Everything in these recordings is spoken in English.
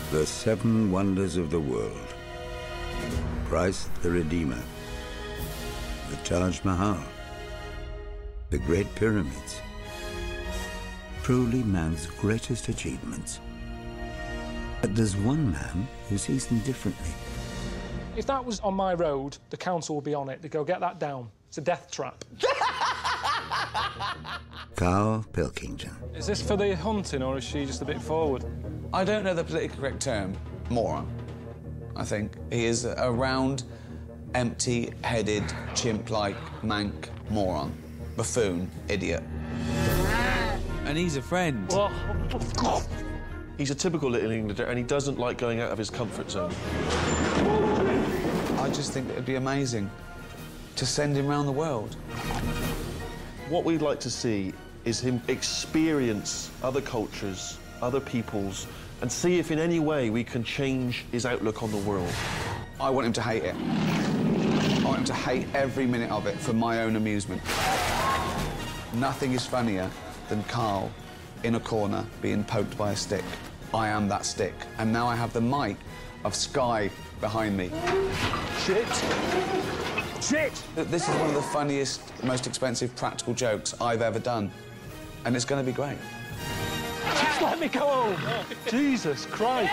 The Seven Wonders of the World. Christ the Redeemer. The Taj Mahal. The Great Pyramids. Truly man's greatest achievements. But there's one man who sees them differently. If that was on my road, the council would be on it. They'd go, get that down. It's a death trap. Carl Pilkington. Is this for the hunting, or is she just a bit forward? I don't know the politically correct term. Moron, I think. He is a round, empty-headed, chimp-like mank moron. Buffoon, idiot. And he's a friend. He's a typical Little Englander, and he doesn't like going out of his comfort zone. I just think it'd be amazing to send him around the world. What we'd like to see is him experience other cultures, other peoples, and see if in any way we can change his outlook on the world. I want him to hate it. I want him to hate every minute of it for my own amusement. Nothing is funnier than Carl in a corner being poked by a stick. I am that stick. And now I have the might of Sky behind me. Shit! Shit! This is one of the funniest, most expensive practical jokes I've ever done. And it's going to be great. Just let me go home! Jesus Christ!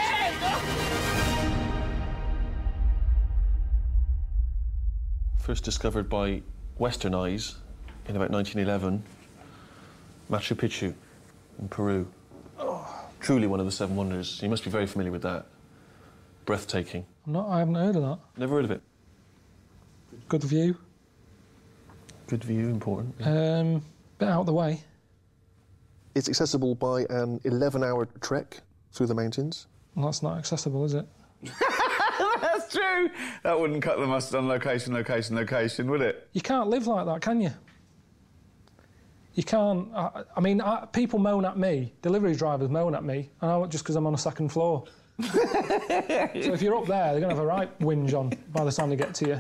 First discovered by Western eyes in about 1911, Machu Picchu in Peru. Truly one of the Seven Wonders. You must be very familiar with that. Breathtaking. I haven't heard of that. Never heard of it. Good view. Good view, important. Bit out of the way. It's accessible by an 11-hour trek through the mountains. Well, that's not accessible, is it? That's true. That wouldn't cut the mustard on location, would it? You can't live like that, can you? You can't. I mean, people moan at me, delivery drivers moan at me, and just because I'm on a second floor. So if you're up there, they're going to have a right whinge on by the time they get to you.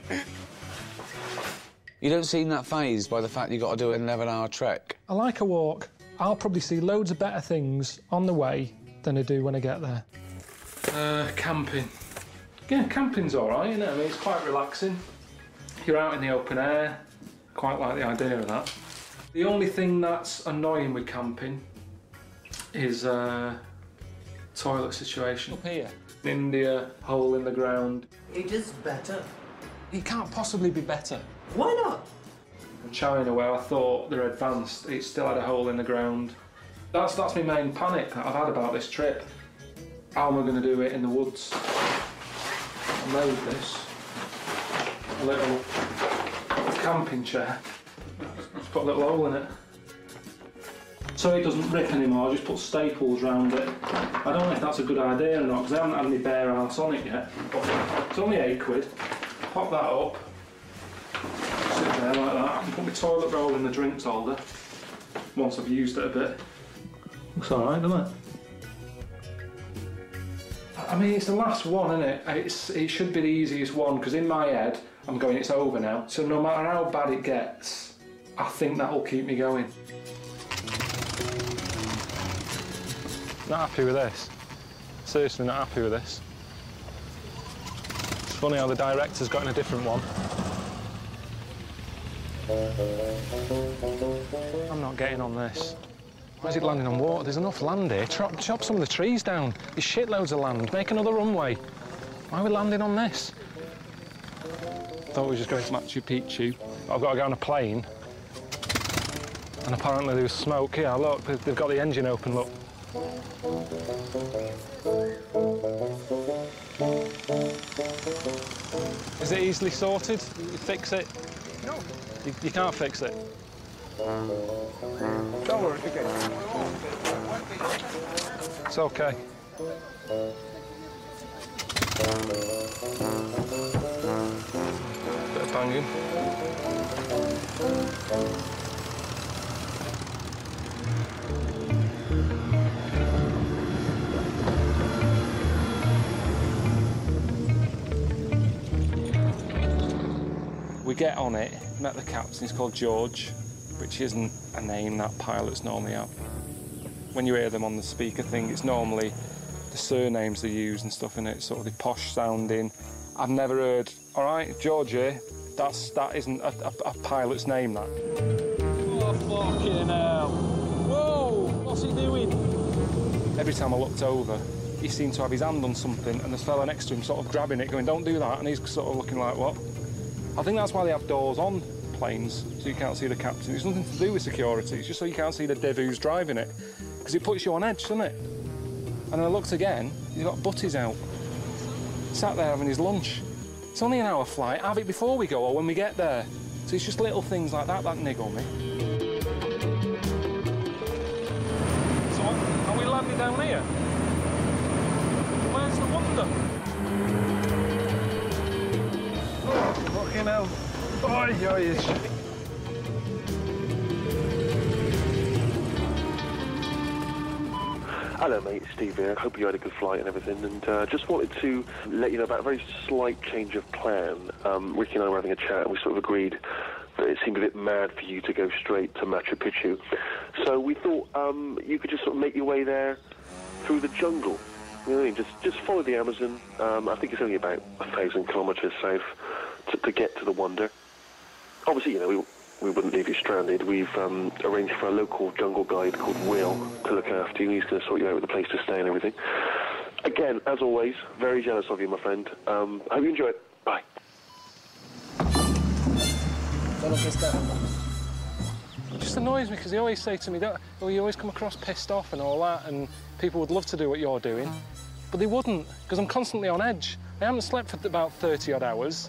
You don't seem that fazed by the fact you've got to do an 11-hour trek. I like a walk. I'll probably see loads of better things on the way than I do when I get there. Camping. Yeah, camping's all right, isn't it? I mean, it's quite relaxing. You're out in the open air. Quite like the idea of that. The only thing that's annoying with camping is toilet situation. Up here. India, hole in the ground. It is better. It can't possibly be better. Why not? In China, where I thought they're advanced, it still had a hole in the ground. That's my main panic that I've had about this trip. How am I going to do it in the woods? I made this. A little camping chair. Just put a little hole in it. So it doesn't rip anymore, I just put staples around it. I don't know if that's a good idea or not, because I haven't had any bare arse on it yet. But it's only £8. Pop that up. Sit there like that. I can put my toilet roll in the drinks holder once I've used it a bit. Looks alright, doesn't it? I mean, it's the last one, isn't it? It should be the easiest one, because in my head, I'm going, it's over now. So no matter how bad it gets, I think that'll keep me going. Not happy with this. Seriously not happy with this. It's funny how the director's got in a different one. I'm not getting on this. Why is it landing on water? There's enough land here. Chop some of the trees down. There's shitloads of land. Make another runway. Why are we landing on this? Thought we were just going to Machu Picchu. I've got to go on a plane. And apparently there was smoke here. Look, they've got the engine open, look. Is it easily sorted? You fix it? No. You can't fix it? Don't worry, okay. It's okay. Bit of banging. We get on it, met the captain, he's called George, which isn't a name that pilots normally have. When you hear them on the speaker thing, it's normally the surnames they use and stuff in it, sort of the posh sounding. I've never heard, all right, George here, that isn't a pilot's name, that. Oh, fucking hell. Whoa, what's he doing? Every time I looked over, he seemed to have his hand on something, and the fella next to him sort of grabbing it, going, don't do that, and he's sort of looking like, what? I think that's why they have doors on planes, so you can't see the captain. It's nothing to do with security, it's just so you can't see the div who's driving it, because it puts you on edge, doesn't it? And then I looked again, he's got butties out. Sat there having his lunch. It's only an hour flight, have it before we go or when we get there. So it's just little things like that niggle me. So are we landing down here? Where's the wonder? Oh, fucking hell. Oi, oi. Hello, mate. Steve here. Hope you had a good flight and everything. And just wanted to let you know about a very slight change of plan. Ricky and I were having a chat, and we sort of agreed that it seemed a bit mad for you to go straight to Machu Picchu. So we thought you could just sort of make your way there through the jungle. You know what I mean? Just follow the Amazon. I think it's only about 1,000 kilometres south to get to the wonder. Obviously, you know, we wouldn't leave you stranded. We've arranged for a local jungle guide called Will to look after you. He's going to sort you out with a place to stay and everything. Again, as always, very jealous of you, my friend. Hope you enjoy it. Bye. It just annoys me because they always say to me, oh, you always come across pissed off and all that, and people would love to do what you're doing, but they wouldn't, because I'm constantly on edge. I haven't slept for about 30-odd hours.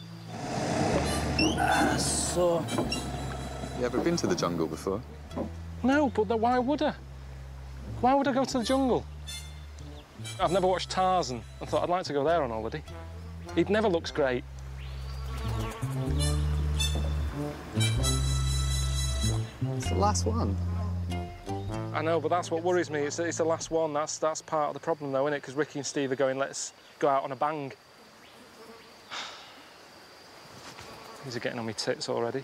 So... You ever been to the jungle before? No, but why would I? Why would I go to the jungle? I've never watched Tarzan and thought I'd like to go there on holiday. It never looks great. It's the last one. I know, but that's what worries me. It's the last one. That's part of the problem, though, isn't it? Because Ricky and Steve are going, let's go out on a bang. These are getting on my tits already.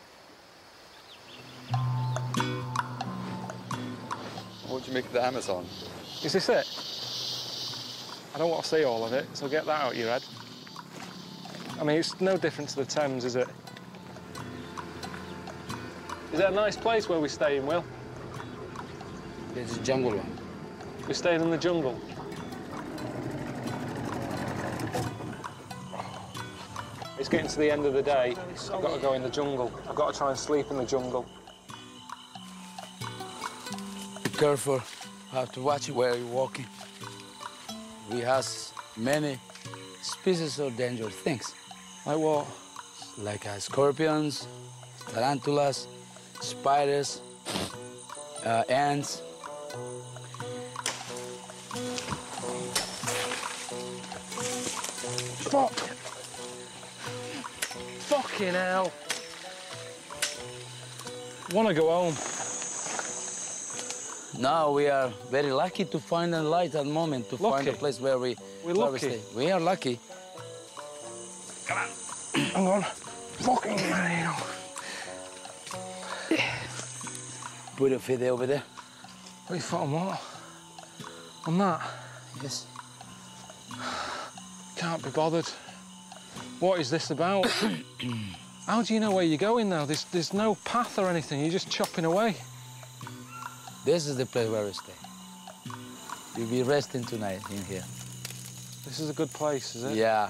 What do you make of the Amazon? Is this it? I don't want to see all of it, so get that out of your head. I mean, it's no different to the Thames, is it? Is it a nice place where we stay in, Will? It's a jungle one. We stayed in the jungle. It's getting to the end of the day. I've got to go in the jungle. I've got to try and sleep in the jungle. Be careful. You have to watch where you're walking. We have many species of dangerous things. Like what? Like scorpions, tarantulas, spiders, ants. Fuck! Fucking hell! Want to go home? No, we are very lucky to find a light at the moment, to find a place where we stay. We are lucky. Come on. Hang on. Fucking hell. Put your feet over there. Put your foot on what? On that? Yes. Can't be bothered. What is this about? How do you know where you're going now? There's no path or anything. You're just chopping away. This is the place where we stay. You'll be resting tonight in here. This is a good place, is it? Yeah.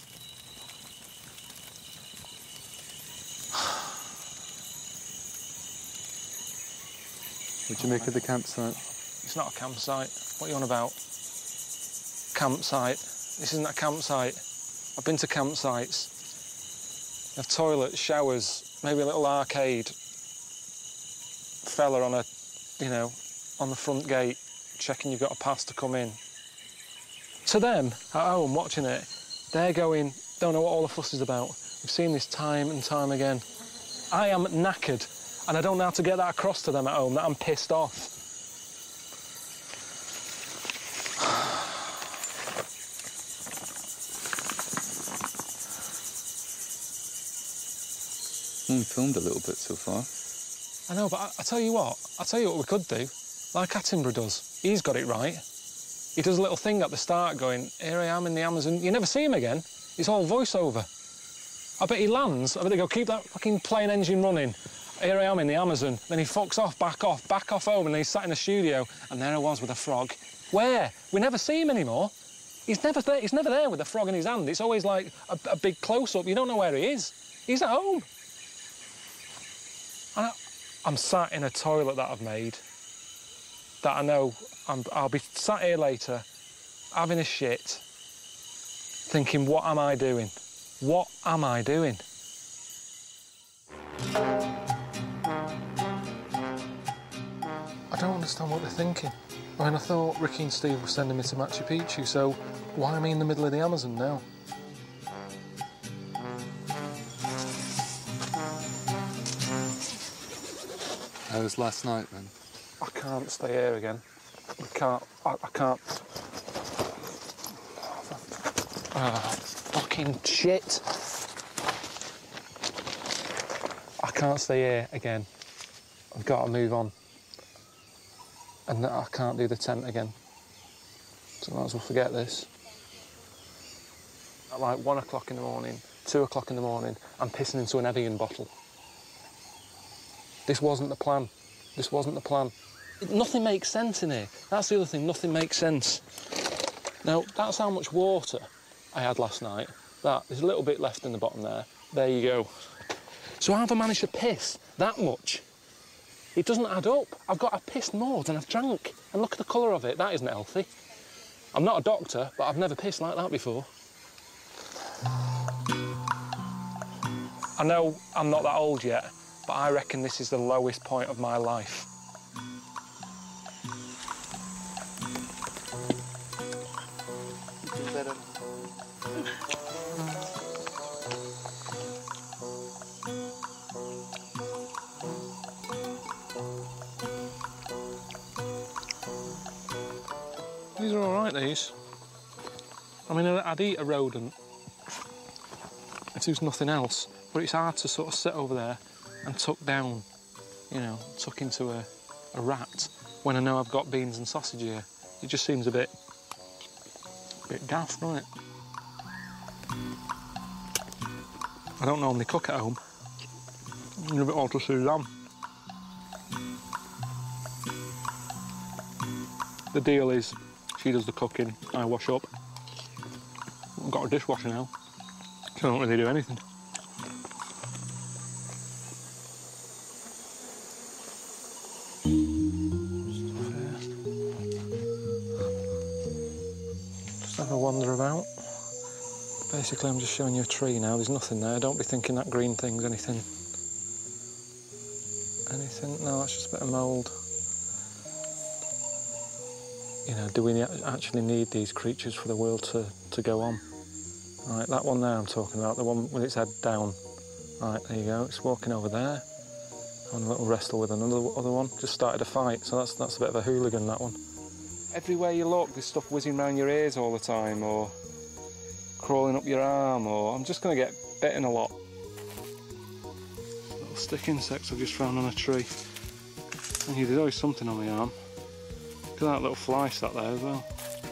What do you make of the campsite? It's not a campsite. What are you on about? Campsite. This isn't a campsite. I've been to campsites. They have toilets, showers, maybe a little arcade. Fella on on the front gate, checking you've got a pass to come in. To them, at home, watching it, they're going, don't know what all the fuss is about. We've seen this time and time again. I am knackered, and I don't know how to get that across to them at home, that I'm pissed off. We filmed a little bit so far. I know, but I tell you what we could do, like Attenborough does. He's got it right. He does a little thing at the start going, here I am in the Amazon. You never see him again. It's all voiceover. I bet he lands. I bet they go, keep that fucking plane engine running. Here I am in the Amazon. Then he fucks off, back off home, and then he's sat in the studio, and there I was with a frog. Where? We never see him anymore. He's never there with a frog in his hand. It's always like a big close-up. You don't know where he is. He's at home. And I'm sat in a toilet that I've made that I know I'll be sat here later having a shit thinking, what am I doing? What am I doing? I don't understand what they're thinking. I mean, I thought Ricky and Steve were sending me to Machu Picchu, so why am I in the middle of the Amazon now? How was last night, then? I can't stay here again. I can't. Fucking shit. I can't stay here again. I've got to move on. And I can't do the tent again. So I might as well forget this. At like 1 o'clock in the morning, 2 o'clock in the morning, I'm pissing into an Evian bottle. This wasn't the plan. This wasn't the plan. Nothing makes sense in here. That's the other thing, nothing makes sense. Now, that's how much water I had last night. There's a little bit left in the bottom there. There you go. So how have I managed to piss that much? It doesn't add up. I've pissed more than I've drank. And look at the colour of it. That isn't healthy. I'm not a doctor, but I've never pissed like that before. I know I'm not that old yet, but I reckon this is the lowest point of my life. These are all right, these. I mean, I'd eat a rodent if there was nothing else, but it's hard to sort of sit over there and tuck down, you know, tuck into a rat when I know I've got beans and sausage here. It just seems a bit daft, doesn't it? I don't normally cook at home. It's a bit odd to see lamb. The deal is, she does the cooking, I wash up. I've got a dishwasher now, so I don't really do anything. Just have a wander about. Basically, I'm just showing you a tree now. There's nothing there. Don't be thinking that green thing's anything. Anything? No, that's just a bit of mould. You know, do we actually need these creatures for the world to go on? Right, that one there I'm talking about, the one with its head down. Right, there you go, it's walking over there. Having a little wrestle with another other one. Just started a fight, so that's a bit of a hooligan, that one. Everywhere you look, there's stuff whizzing around your ears all the time, or crawling up your arm, or I'm just going to get bitten a lot. Little stick insects I've just found on a tree. And there's always something on my arm. Look at that little fly sat there as well.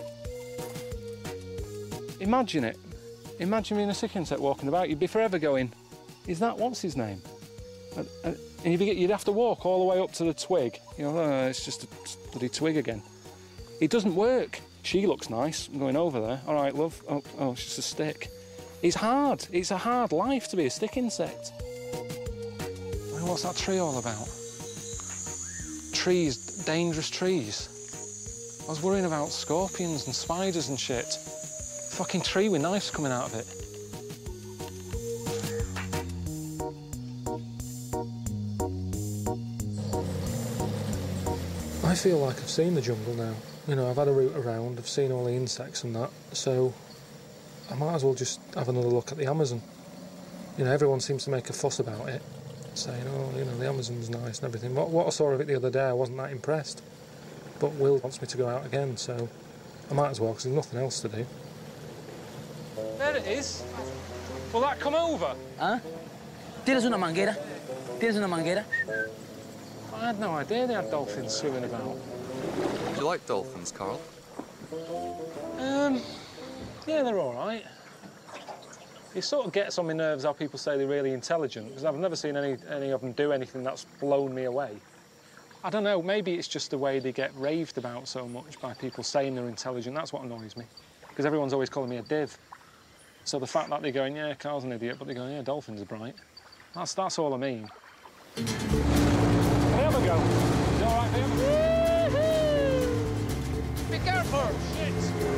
Imagine it. Imagine being a stick insect walking about. You'd be forever going, is that, what's his name? And you'd have to walk all the way up to the twig. You know, oh, it's just a bloody twig again. It doesn't work. She looks nice. I'm going over there. All right, love. Oh, it's just a stick. It's hard. It's a hard life to be a stick insect. I mean, what's that tree all about? Trees, dangerous trees. I was worrying about scorpions and spiders and shit. Fucking tree with knives coming out of it. I feel like I've seen the jungle now. You know, I've had a route around, I've seen all the insects and that, so I might as well just have another look at the Amazon. You know, everyone seems to make a fuss about it, saying, oh, you know, the Amazon's nice and everything. What I saw of it the other day, I wasn't that impressed. But Will wants me to go out again, so I might as well, because there's nothing else to do. There it is. Will that come over? Huh? ¿Tienes una manguera? ¿Tienes una manguera? I had no idea they had dolphins swimming about. Do you like dolphins, Carl? Yeah, they're all right. It sort of gets on my nerves how people say they're really intelligent, because I've never seen any of them do anything that's blown me away. I don't know, maybe it's just the way they get raved about so much by people saying they're intelligent. That's what annoys me, because everyone's always calling me a div. So the fact that they're going, yeah, Carl's an idiot, but they're going, yeah, dolphins are bright. That's all I mean. Can I have a go? Is it all right for you? Be careful! Shit!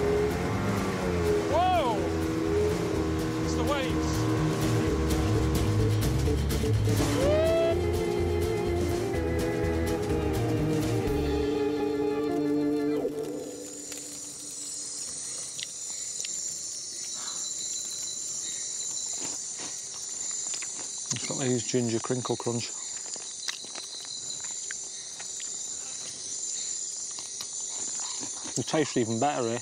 Whoa! It's the waves. I've got to use ginger crinkle crunch. It tastes even better here.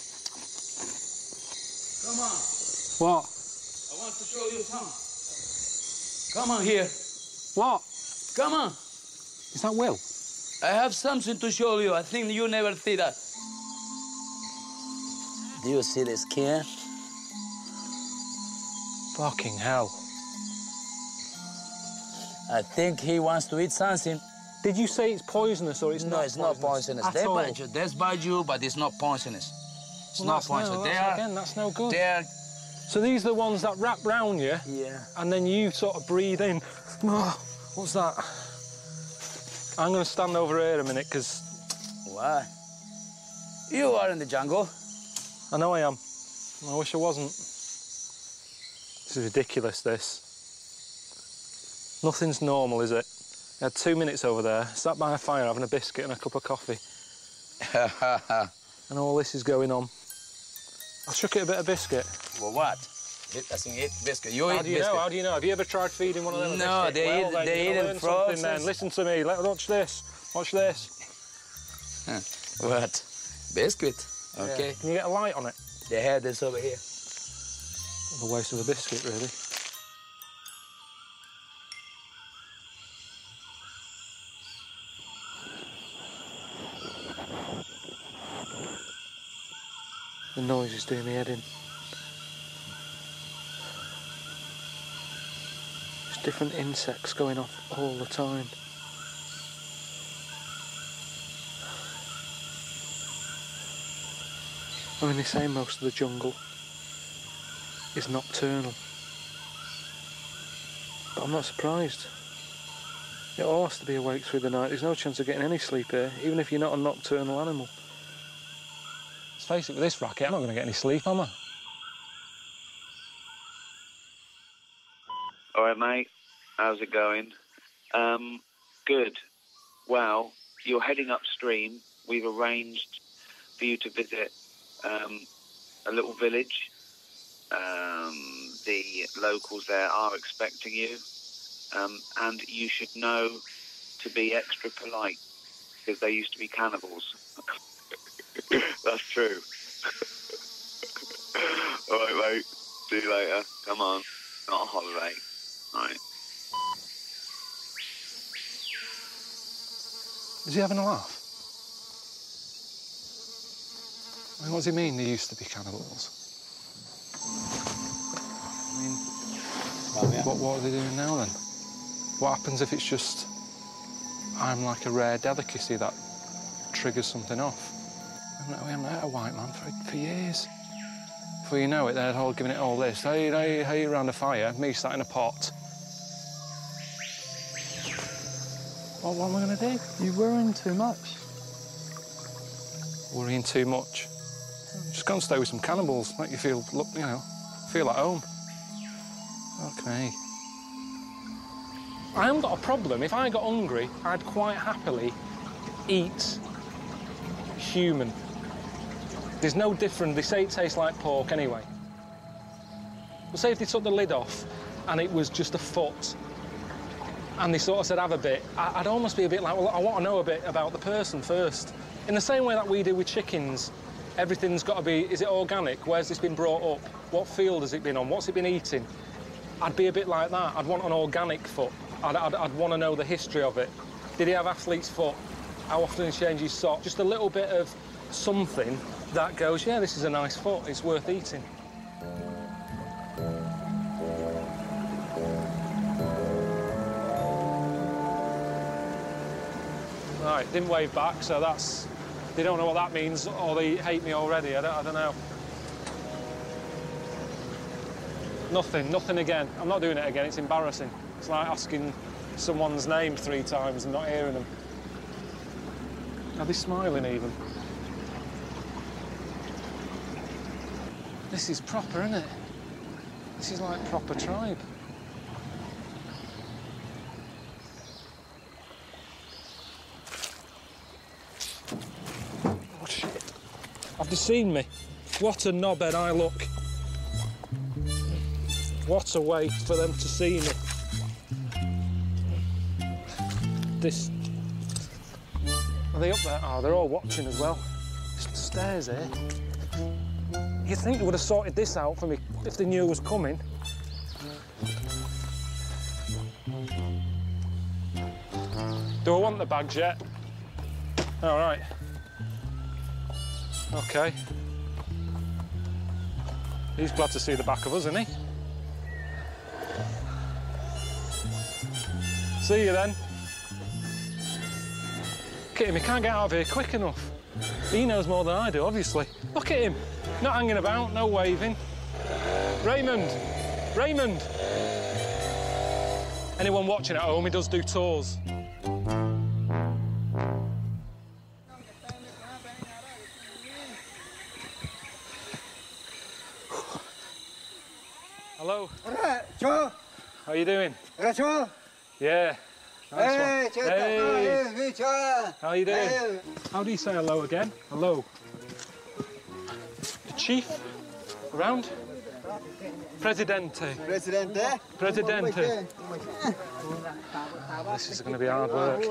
Come on. What? I want to show you something. Come on here. What? Come on. Is that Will? I have something to show you. I think you never see that. Do you see the skin? Fucking hell. I think he wants to eat something. Did you say it's poisonous or it's not poisonous? No, it's not poisonous. At all? That's by you, but it's not poisonous. It's Well, not that's poisonous. No, They that's, are, again, that's no good. they're... So these are the ones that wrap round you? Yeah. And then you sort of breathe in. Oh, what's that? I'm going to stand over here a minute, because... Why? You are in the jungle. I know I am. I wish I wasn't. This is ridiculous, this. Nothing's normal, is it? I had 2 minutes over there, sat by a fire having a biscuit and a cup of coffee. And all this is going on. I shook it a bit of biscuit. Well, what? It doesn't eat biscuit. You How eat do you biscuit. know? How do you know? Have you ever tried feeding one of them a No, biscuit? they eat them frozen. Then. Listen to me. Watch this. Watch this. What? Biscuit. Okay. Yeah. Can you get a light on it? The head is over here. A waste of a biscuit, really. The noise is doing me head in. There's different insects going off all the time. I mean, they say most of the jungle is nocturnal. But I'm not surprised. It all has to be awake through the night. There's no chance of getting any sleep here, even if you're not a nocturnal animal. Let's face it, with this racket, I'm not going to get any sleep, am I? All right, mate. How's it going? Good. Well, you're heading upstream. We've arranged for you to visit a little village. The locals there are expecting you. And you should know to be extra polite, because they used to be cannibals. That's true. All right, mate. See you later. Come on. Not a holiday. All right. Is he having a laugh? I mean, what does he mean they used to be cannibals? I mean, what are they doing now, then? What happens if it's just I'm like a rare delicacy that triggers something off? We haven't had a white man for years. Before you know it, they're all giving it all this. Hey, around a fire, me sat in a pot. What am I going to do? You're worrying too much. Worrying too much? Just go and stay with some cannibals, make you feel, feel at home. Okay. I haven't got a problem. If I got hungry, I'd quite happily eat human. There's no different. They say it tastes like pork anyway. But say if they took the lid off and it was just a foot and they sort of said, have a bit, I'd almost be a bit like, well, I want to know a bit about the person first. In the same way that we do with chickens, everything's got to be, is it organic? Where's this been brought up? What field has it been on? What's it been eating? I'd be a bit like that. I'd want an organic foot. I'd want to know the history of it. Did he have athlete's foot? how often he changes his sock. Just a little bit of something that goes, yeah, this is a nice foot, it's worth eating. Right, didn't wave back, so that's... They don't know what that means, or they hate me already, I don't know. Nothing again. I'm not doing it again, it's embarrassing. It's like asking someone's name 3 times and not hearing them. Are they smiling even? This is proper, isn't it? This is like proper tribe. Oh, shit. Have they seen me? What a knobhead I look. What a way for them to see me. This... Are they up there? Oh, they're all watching as well. There's stairs here. You'd think they would have sorted this out for me if they knew I was coming. Do I want the bags yet? All right. OK. He's glad to see the back of us, isn't he? See you then. Look at him, he can't get out of here quick enough. He knows more than I do, obviously. Look at him, not hanging about, no waving. Raymond! Raymond! Anyone watching at home, he does do tours. Hello. How you doing? Yeah. Nice one. Hey. How you doing? How do you say hello again? Hello. The chief? Around? Presidente. Presidente. Presidente. This is going to be hard work.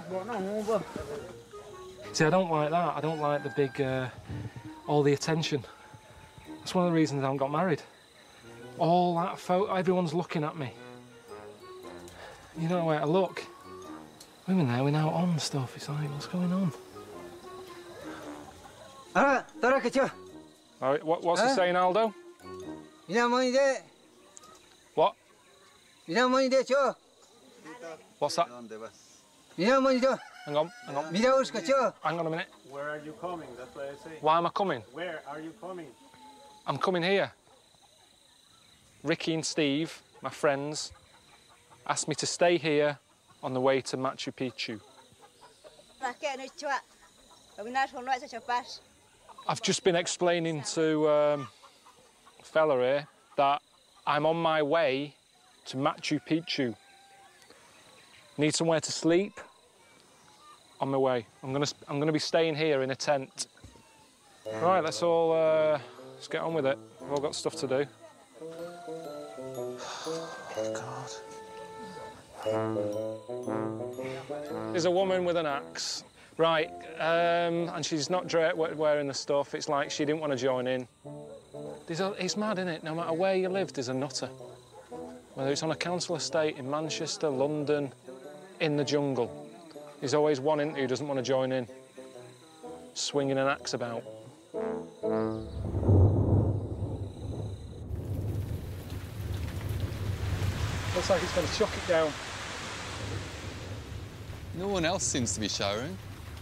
See, I don't like that. I don't like the big, all the attention. That's one of the reasons I haven't got married. All that photo, everyone's looking at me. You don't know where to look. Women there, we're now on stuff. It's like, what's going on? All right, what's he saying, Aldo? What? What's that? Hang on. Hang on a minute. Where are you coming? That's what I say. Why am I coming? Where are you coming? I'm coming here. Ricky and Steve, my friends, asked me to stay here on the way to Machu Picchu. I've just been explaining to a fella here that I'm on my way to Machu Picchu. Need somewhere to sleep. On my way. I'm gonna be staying here in a tent. Right, let's let's get on with it. We've all got stuff to do. God. There's a woman with an axe. Right, and she's not wearing the stuff. It's like she didn't want to join in. It's mad, isn't it? No matter where you live, there's a nutter. Whether it's on a council estate in Manchester, London, in the jungle. There's always one in who doesn't want to join in, swinging an axe about. Looks like it's going to chuck it down. No one else seems to be showering.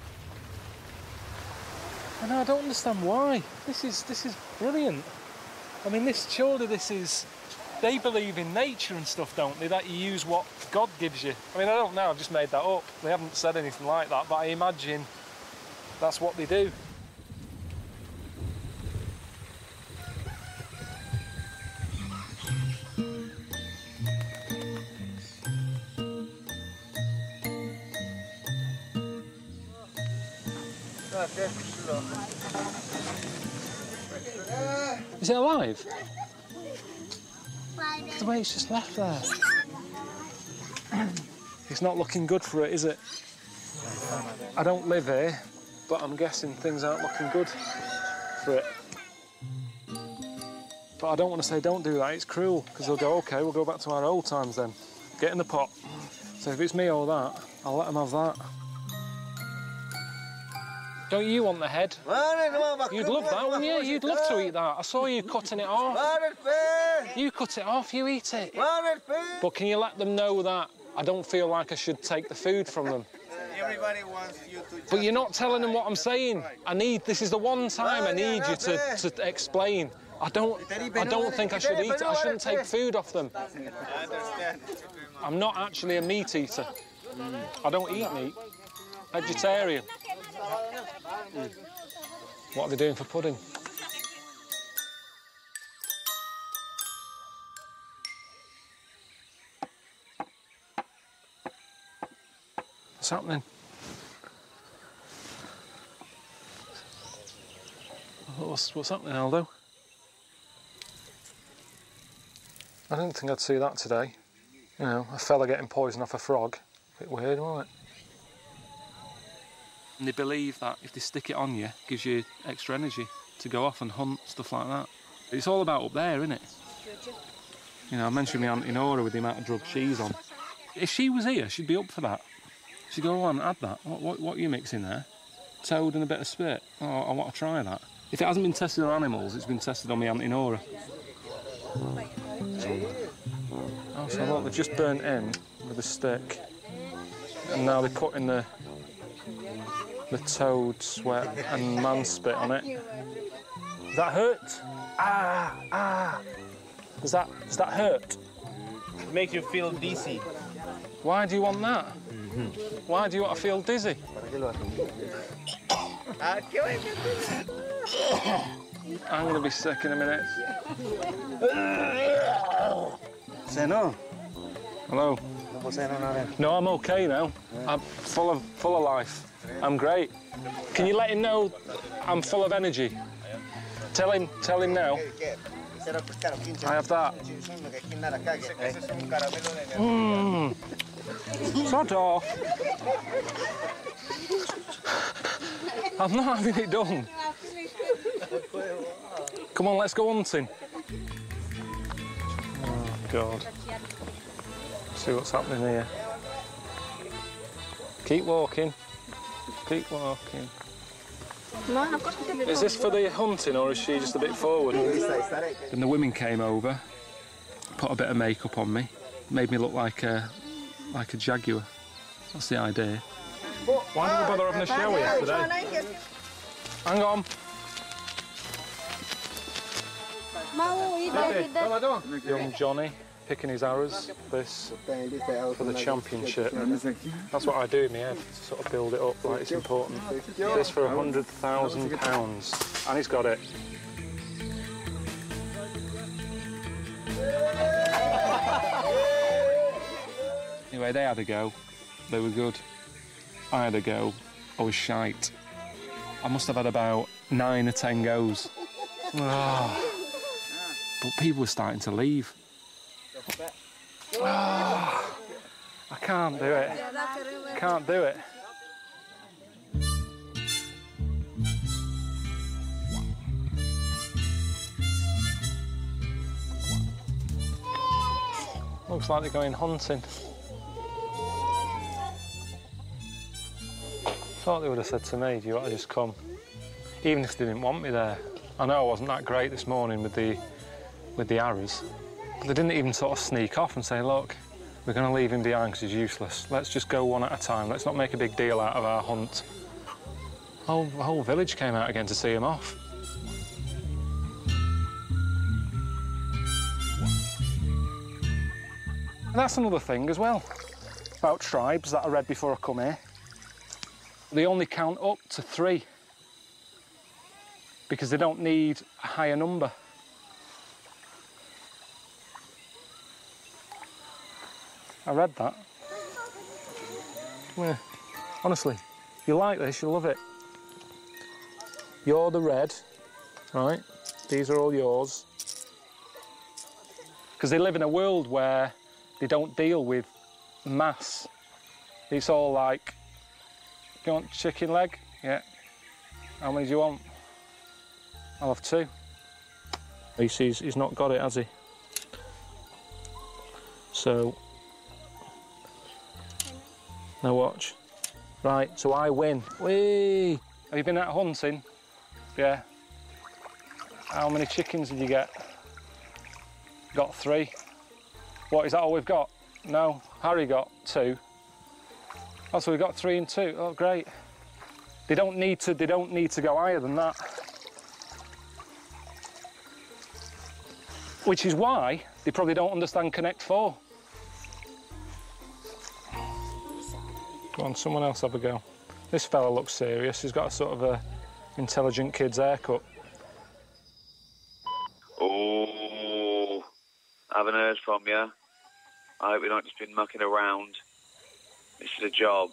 I don't understand why. This is brilliant. I mean, they believe in nature and stuff, don't they? That you use what God gives you. I mean, I don't know, I've just made that up. They haven't said anything like that, but I imagine that's what they do. Is it alive? The way it's just left there. It's not looking good for it, is it? I don't live here, but I'm guessing things aren't looking good for it. But I don't want to say don't do that, it's cruel, because they'll go, OK, we'll go back to our old times then. Get in the pot. So if it's me or that, I'll let them have that. Don't you want the head? You'd love that, wouldn't you? You'd love to eat that. I saw you cutting it off. You cut it off, you eat it. But can you let them know that I don't feel like I should take the food from them? Everybody wants you to... But you're not telling them what I'm saying. This is the one time I need you to explain. I don't think I should eat it. I shouldn't take food off them. I understand. I'm not actually a meat eater. I don't eat meat. Vegetarian. What are they doing for pudding? What's happening? What's happening, Aldo? I didn't think I'd see that today. You know, a fella getting poisoned off a frog. A bit weird, wasn't it? And they believe that if they stick it on you, it gives you extra energy to go off and hunt, stuff like that. It's all about up there, isn't it? You know, I mentioned my Auntie Nora with the amount of drugs she's on. If she was here, she'd be up for that. She'd go, oh, I haven't had that. What are you mixing there? Toad and a bit of spit. Oh, I want to try that. If it hasn't been tested on animals, it's been tested on my Auntie Nora. Oh, so look, they've just burnt in with a stick. And now they're putting the toad sweat and man spit on it. Does that hurt? Ah! Does that hurt? It makes you feel dizzy. Why do you want that? Why do you want to feel dizzy? I'm going to be sick in a minute. Seno. Hello. No, I'm okay now. I'm full of life. I'm great. Can you let him know I'm full of energy? Tell him now. I have that. Sod off. I'm not having it done. Come on, let's go hunting. Oh, God. See what's happening here. Keep walking. Keep walking. Is this for the hunting or is she just a bit forward? And the women came over, put a bit of makeup on me, made me look like a jaguar. That's the idea. Why didn't you bother having a shower yesterday? Hang on. Young Johnny picking his arrows, this for the championship. That's what I do in my head, to sort of build it up like it's important. This for £100,000, and he's got it. Anyway, they had a go. They were good. I had a go. I was shite. I must have had about 9 or 10 goes. Oh. But people were starting to leave. Oh, I can't do it. Can't do it. Looks like they're going hunting. Thought they would have said to me, do you want to just come? Even if they didn't want me there. I know I wasn't that great this morning with the arrows. But they didn't even sort of sneak off and say, look, we're going to leave him behind because he's useless. Let's just go one at a time. Let's not make a big deal out of our hunt. The whole village came out again to see him off. And that's another thing as well, about tribes that I read before I come here. They only count up to 3 because they don't need a higher number. I read that. Yeah. Honestly, if you like this, you'll love it. You're the red, right? These are all yours. Because they live in a world where they don't deal with mass. It's all like, you want chicken leg? Yeah. How many do you want? I'll have 2. He's not got it, has he? So, now watch. Right, so I win. Whee! Have you been out hunting? Yeah. How many chickens did you get? Got 3. What, is that all we've got? No, Harry got 2. Oh, so we've got 3 and 2. Oh, great. They don't need to go higher than that. Which is why they probably don't understand Connect 4. Go on, someone else have a go. This fella looks serious. He's got a sort of a intelligent kid's haircut. Oh, I haven't heard from you. I hope you're not just been mucking around. This is a job.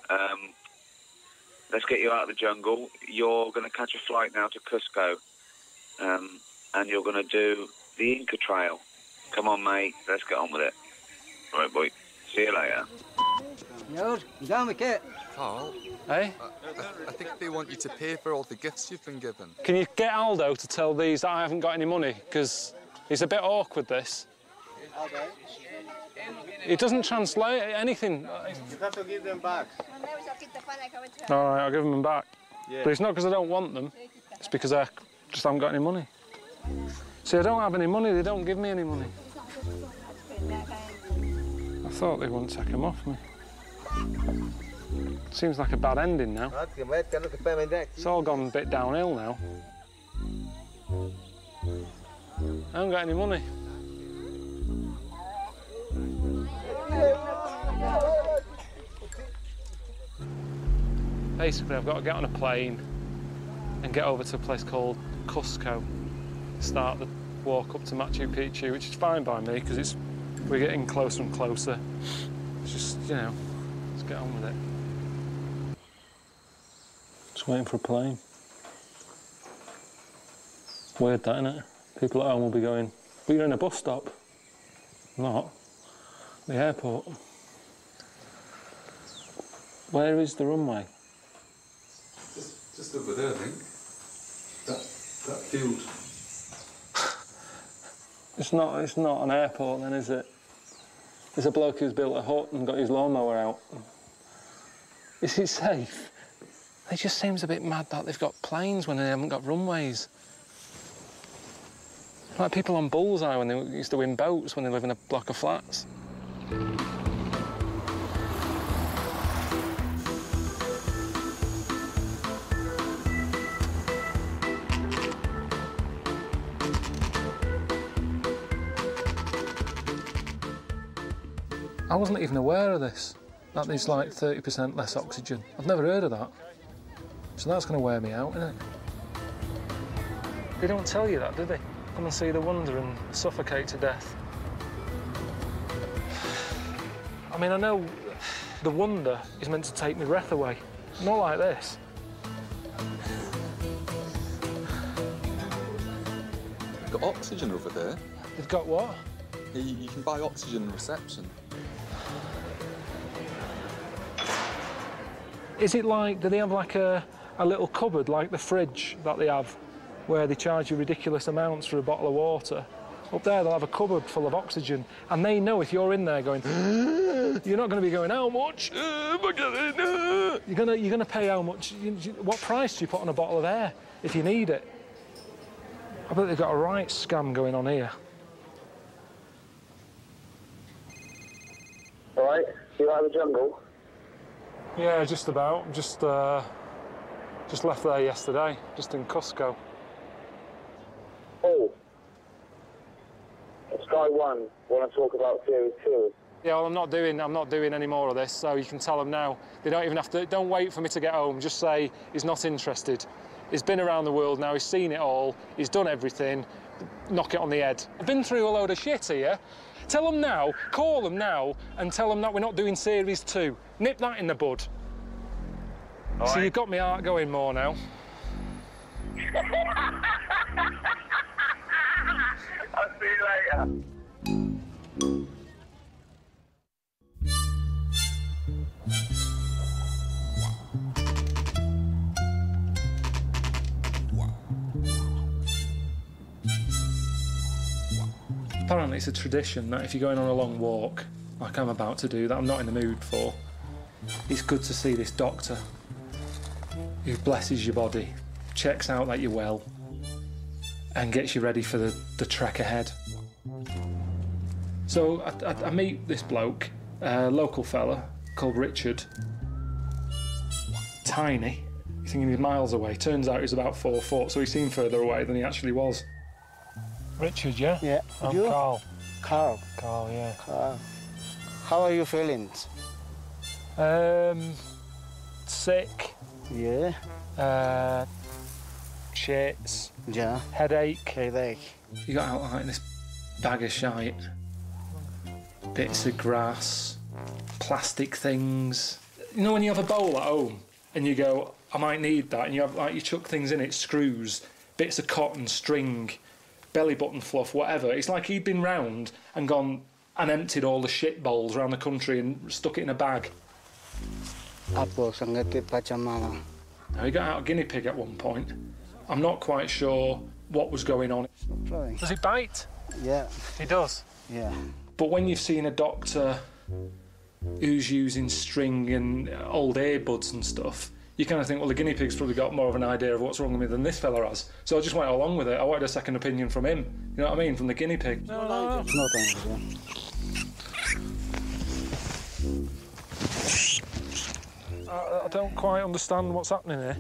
Let's get you out of the jungle. You're going to catch a flight now to Cusco. And you're going to do the Inca Trail. Come on, mate. Let's get on with it. All right, boy. See you later. Down the kit. Carl? Hey? I think they want you to pay for all the gifts you've been given. Can you get Aldo to tell these that I haven't got any money? Because he's a bit awkward, this. It doesn't translate anything. You have to give them back. All right, I'll give them back. Yeah. But it's not because I don't want them. It's because I just haven't got any money. See, I don't have any money. They don't give me any money. I thought they wouldn't take them off me. Seems like a bad ending now. It's all gone a bit downhill now. I haven't got any money. Basically, I've got to get on a plane and get over to a place called Cusco. Start the walk up to Machu Picchu, which is fine by me because we're getting closer and closer. It's just, you know, let's get on with it. Just waiting for a plane. Weird that, isn't it? People at home will be going, but you're in a bus stop. Not. The airport. Where is the runway? Just over there, I think. That field. It's not an airport then, is it? There's a bloke who's built a hut and got his lawnmower out. Is it safe? It just seems a bit mad that they've got planes when they haven't got runways. Like people on Bullseye when they used to win boats when they live in a block of flats. I wasn't even aware of this, that there's like 30% less oxygen. I've never heard of that. So that's going to wear me out, isn't it? They don't tell you that, do they? Come and see the wonder and suffocate to death. I mean, I know the wonder is meant to take my breath away. Not like this. They've got oxygen over there. They've got what? You can buy oxygen in reception. Is it like, do they have like a little cupboard like the fridge that they have where they charge you ridiculous amounts for a bottle of water? Up there they'll have a cupboard full of oxygen and they know if you're in there going, you're not going to be going, how much? You're going to pay how much? What price do you put on a bottle of air if you need it? I bet they've got a right scam going on here. All right, you out of the jungle? Yeah, just about. Just left there yesterday, just in Cusco. Oh. Sky One, want to talk about Series 2? Yeah, well, I'm not doing any more of this, so you can tell them now. They don't even have to, don't wait for me to get home, just say he's not interested. He's been around the world now, he's seen it all, he's done everything, knock it on the head. I've been through a load of shit here. Tell them now, call them now, and tell them that we're not doing Series 2. Nip that in the bud. All so right. You've got my heart going more now. I'll see you later. Apparently it's a tradition that if you're going on a long walk, like I'm about to do, that I'm not in the mood for, it's good to see this doctor. who blesses your body, checks out that you're well, and gets you ready for the trek ahead. So I meet this bloke, a local fella called Richard. Tiny. You're thinking he's miles away. Turns out he's about 4 foot, so he seemed further away than he actually was. Richard, yeah? Yeah. I'm You? Carl. Carl. Carl, yeah. Carl. How are you feeling? Sick. Yeah. Shits. Yeah. Headache. Headache. You got out like this bag of shite, bits of grass, plastic things. You know when you have a bowl at home and you go, I might need that, and you have like you chuck things in it, screws, bits of cotton, string, belly button fluff, whatever. It's like he'd been round and gone and emptied all the shit bowls around the country and stuck it in a bag. Now he got out a guinea pig at one point. I'm not quite sure what was going on. Does it bite? Yeah. He does? Yeah. But when you've seen a doctor who's using string and old earbuds and stuff, you kind of think, well, the guinea pig's probably got more of an idea of what's wrong with me than this fella has. So I just went along with it. I wanted a second opinion from him. You know what I mean? From the guinea pig. No. I don't quite understand what's happening here.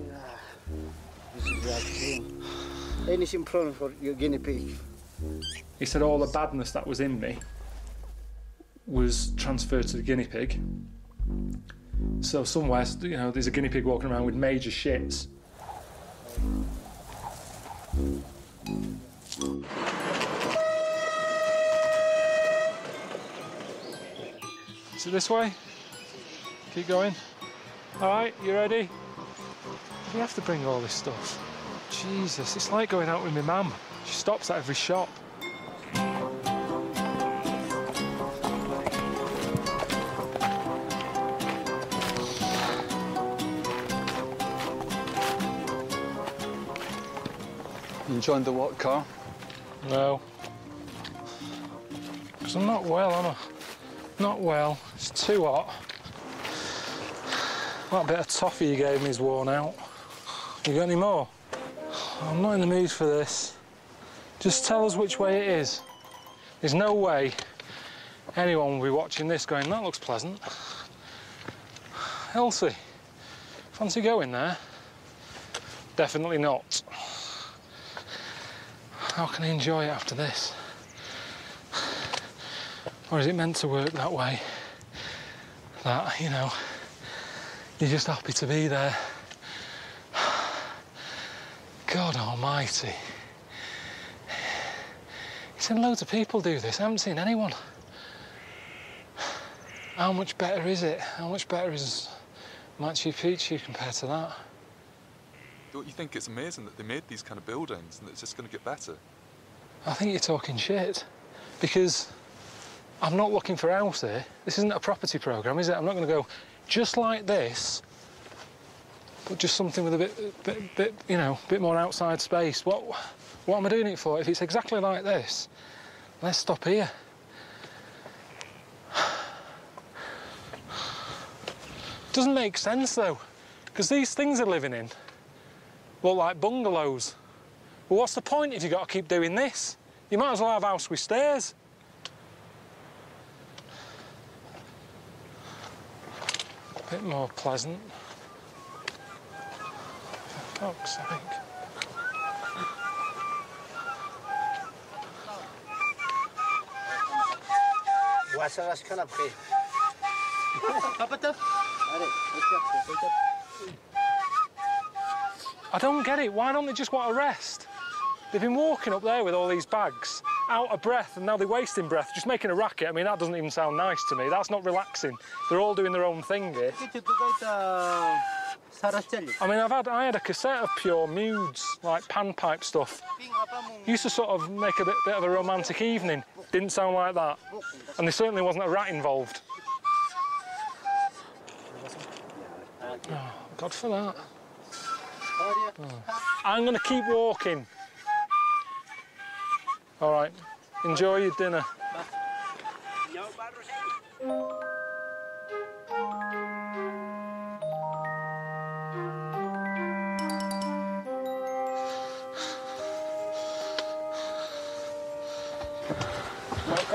Anything problem for your guinea pig? He said all the badness that was in me was transferred to the guinea pig. So somewhere, you know, there's a guinea pig walking around with major shits. Is it this way? Keep going. All right, you ready? We have to bring all this stuff. Jesus, it's like going out with my mum. She stops at every shop. You enjoying the what, Carl? No. Because I'm not well, am I? Not well. It's too hot. That bit of toffee you gave me is worn out. You got any more? I'm not in the mood for this. Just tell us which way it is. There's no way anyone will be watching this going, that looks pleasant. Elsie, fancy going there? Definitely not. How can I enjoy it after this? Or is it meant to work that way? That, you know, you're just happy to be there. God almighty. You've seen loads of people do this. I haven't seen anyone. How much better is it? How much better is Machu Picchu compared to that? Don't you think it's amazing that they made these kind of buildings and it's just going to get better? I think you're talking shit. Because I'm not looking for a house here. This isn't a property programme, is it? I'm not going to go just like this, but just something with a bit, you know, bit more outside space. What am I doing it for? If it's exactly like this, let's stop here. Doesn't make sense though, because these things they're living in look like bungalows. Well, what's the point if you've got to keep doing this? You might as well have a house with stairs. A bit more pleasant. For fuck's sake. I don't get it. Why don't they just want to rest? They've been walking up there with all these bags, out of breath, and now they're wasting breath, just making a racket. I mean, that doesn't even sound nice to me. That's not relaxing. They're all doing their own thing here. I mean, I had a cassette of pure moods, like panpipe stuff. Used to sort of make a bit of a romantic evening. Didn't sound like that. And there certainly wasn't a rat involved. Oh, God for that. Oh. I'm going to keep walking. All right, enjoy your dinner.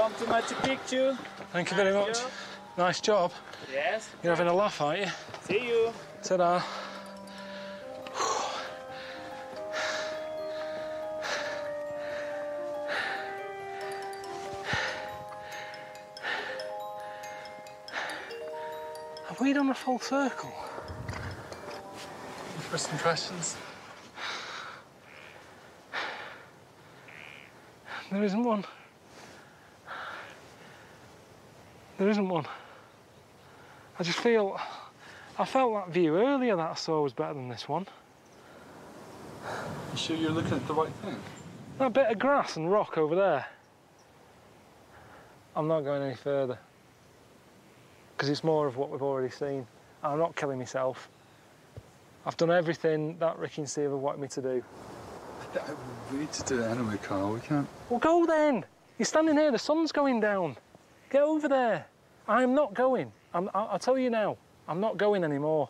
Welcome to Machu Picchu. Thank you very much. Nice job. Yes. You're having a laugh, aren't you? See you. Ta-da. Have we done a full circle? First impressions? There isn't one. There isn't one. I just feel... I felt that view earlier that I saw was better than this one. You sure you're looking at the right thing? That bit of grass and rock over there. I'm not going any further. Because it's more of what we've already seen. I'm not killing myself. I've done everything that Ricky and Steve have wanted me to do. We need to do it anyway, Carl. We can't... Well, go then. You're standing here, the sun's going down. Get over there. I'm not going. I'll tell you now, I'm not going anymore.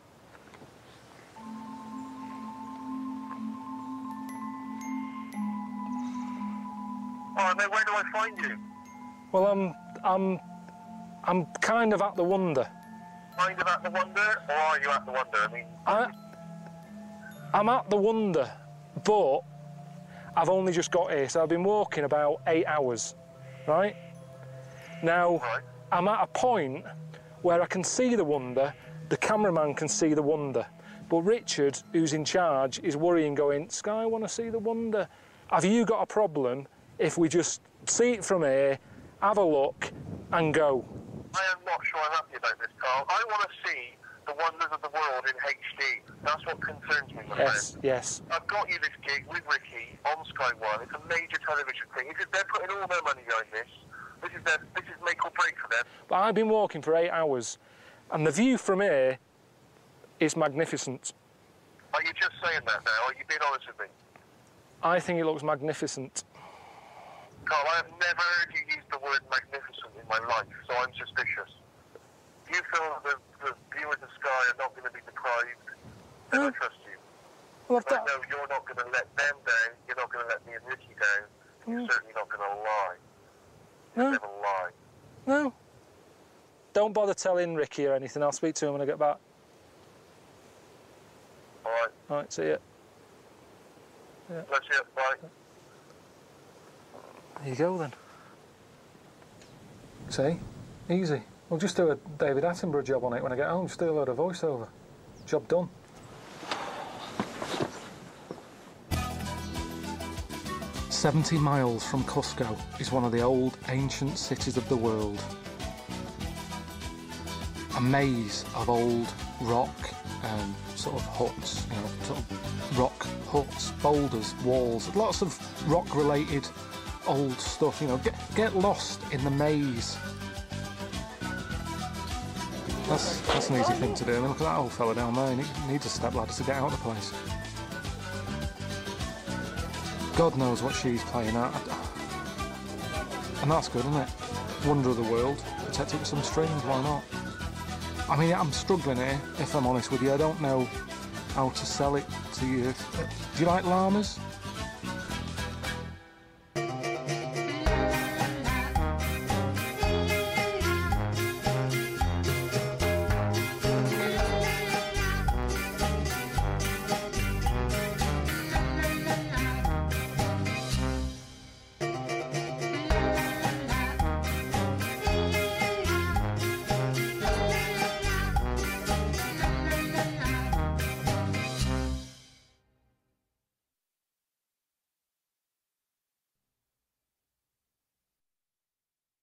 Oh, no, where do I find you? Well, I'm kind of at the Wonder. Kind of at the Wonder, or are you at the Wonder? I mean... I'm at the Wonder, but I've only just got here, so I've been walking about 8 hours, right? Now, I'm at a point where I can see the Wonder, the cameraman can see the Wonder, but Richard, who's in charge, is worrying, going, Sky, I want to see the Wonder. Have you got a problem if we just see it from here, have a look, and go? I am not sure I'm happy about this, Carl. I want to see the wonders of the world in HD. That's what concerns me, my friend. Yes. I've got you this gig with Ricky on Sky One. It's a major television thing. They're putting all their money behind this. This is make or break for them. But I've been walking for 8 hours, and the view from here is magnificent. Are you just saying that now? Are you being honest with me? I think it looks magnificent. Carl, I have never heard you use the word magnificent in my life, so I'm suspicious. Do you feel that the viewers of Sky are not going to be deprived? Then I trust you. Well, I know you're not going to let them down, you're not going to let me and Ricky down, you're certainly not going to lie. You'll never lie. No. Don't bother telling Ricky or anything. I'll speak to him when I get back. All right. All right, see ya. Yeah. Bless you. Bye. There you go, then. See? Easy. We'll just do a David Attenborough job on it when I get home. Just do a load of voiceover. Job done. "70 miles from Cusco is one of the old ancient cities of the world. A maze of old rock and sort of huts, you know, sort of rock huts, boulders, walls, lots of rock-related old stuff, you know. Get lost in the maze. That's an easy thing to do. I mean, look at that old fella down there. He needs a step ladder to get out of the place. God knows what she's playing at. And that's good, isn't it? Wonder of the world. Protect it with some strings, why not? I mean, I'm struggling here, if I'm honest with you. I don't know how to sell it to you. Do you like llamas?